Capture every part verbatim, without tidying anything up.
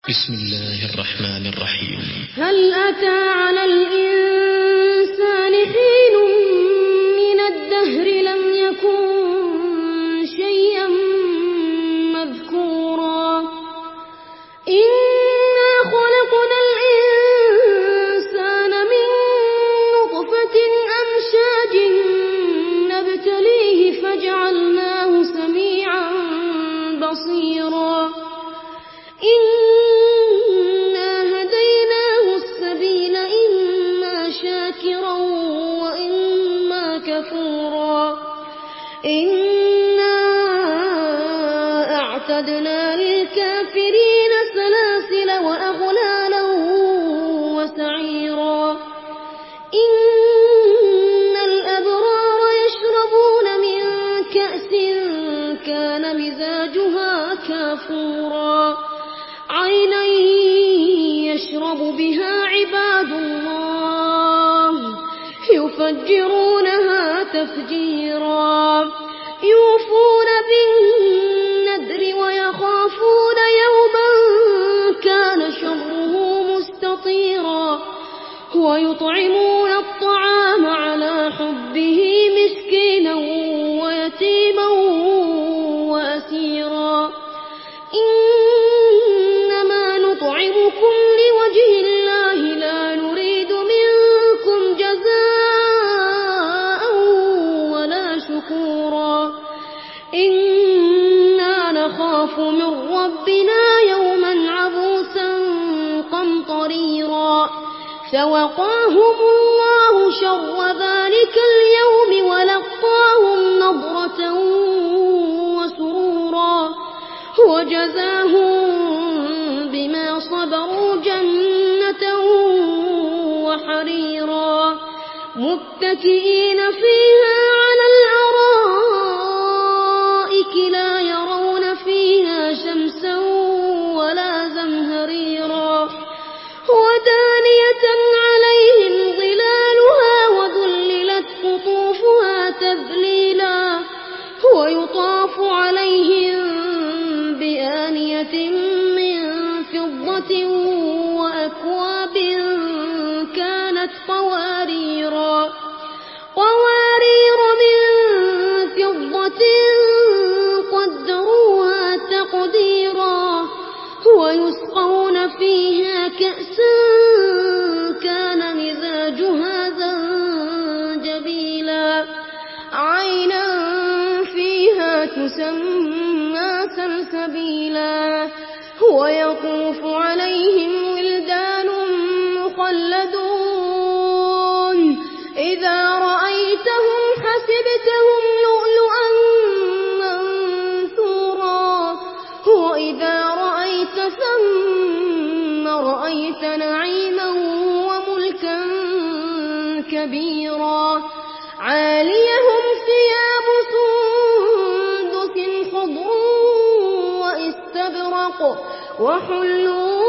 بسم الله الرحمن الرحيم. هل أتى على الإنسان حين من الدهر لم يكن شيئا مذكورا إنا خلقنا الإنسان من نطفة أمشاج نبتليه فجعلناه سميعا بصيرا إنا أعتدنا للكافرين سلاسل وأغلالا وسعيرا إن الأبرار يشربون من كأس كان مزاجها كافورا عينا يشرب بها عباد الله يفجرونها تفجيرا يوفون بالنذر ويخافون يوما كان شره مستطيرا ويطعمون الطعام على حبه مسكينا ويتيما وأسيرا إنما نطعمكم لوجه الله لا نريد منكم جزاء ولا شكورا إنا نخاف من ربنا يوما عبوسا قمطريرا فوقاهم الله شر ذلك اليوم ولقاهم نضرة وسرورا وجزاهم بما صبروا جنة وحريرا متكئين فيها على الأرائك لا يرون فيها شمسا ولا زمهريرا ودانية عليهم ظلالها وذللت قطوفها تذليلا ويطاف عليهم بآنية من فضة وأكواب كانت قواريرا قوارير من فضة قدروها تقديرا ويسقون فيها كأسا كان مزاجها زنجبيلا عينا فيها تسمى سلسبيلا ويطوف عليهم ولدان مخلدون إذا رأيتهم حسبتهم لؤلؤا منثورا وإذا رأيت ثم رأيت نعيما وملكا كبيرا عاليهم ثياب سندس خضر واستبرق وحلوا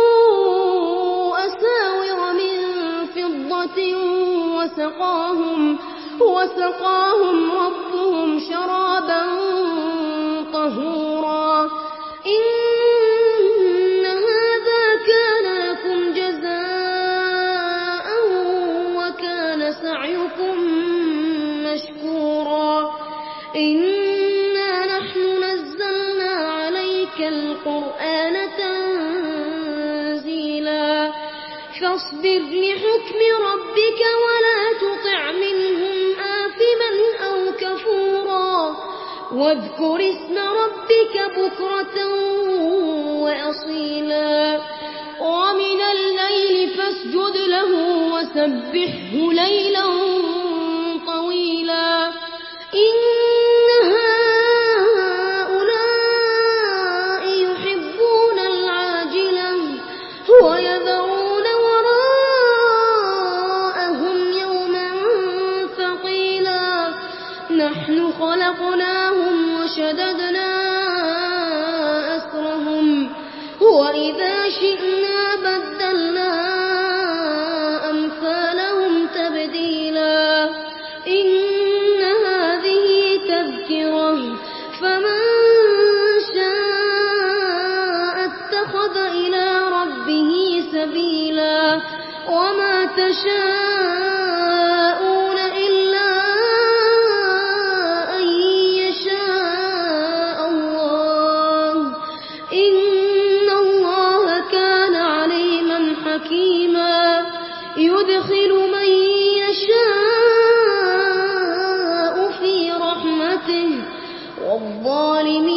أساور من فضة وسقاهم, وسقاهم ربهم شرابا طهورا إن هذا كان لكم جزاء وكان سعيكم مشكورا إنا نحن نزلنا عليك القرآن تنزيلا فاصبر لحكم ربك ولا تطع منهم آثما أو كفورا واذكر اسم ربك بكرة وأصيلا ومن الليل فاسجد له وسبحه ليلا طويلا إن هؤلاء يحبون العاجلة ويذرون وراءهم يوما ثقيلا نحن خلقناهم وشددنا أسرهم وإذا شئنا بدلنا أمثالهم تبديلا إن هذه تذكرة فمن شاء اتخذ إلى سبيلا وما تشاءون إلا أن يشاء الله إن الله كان عليما حكيما يدخل من يشاء في رحمته والظالمين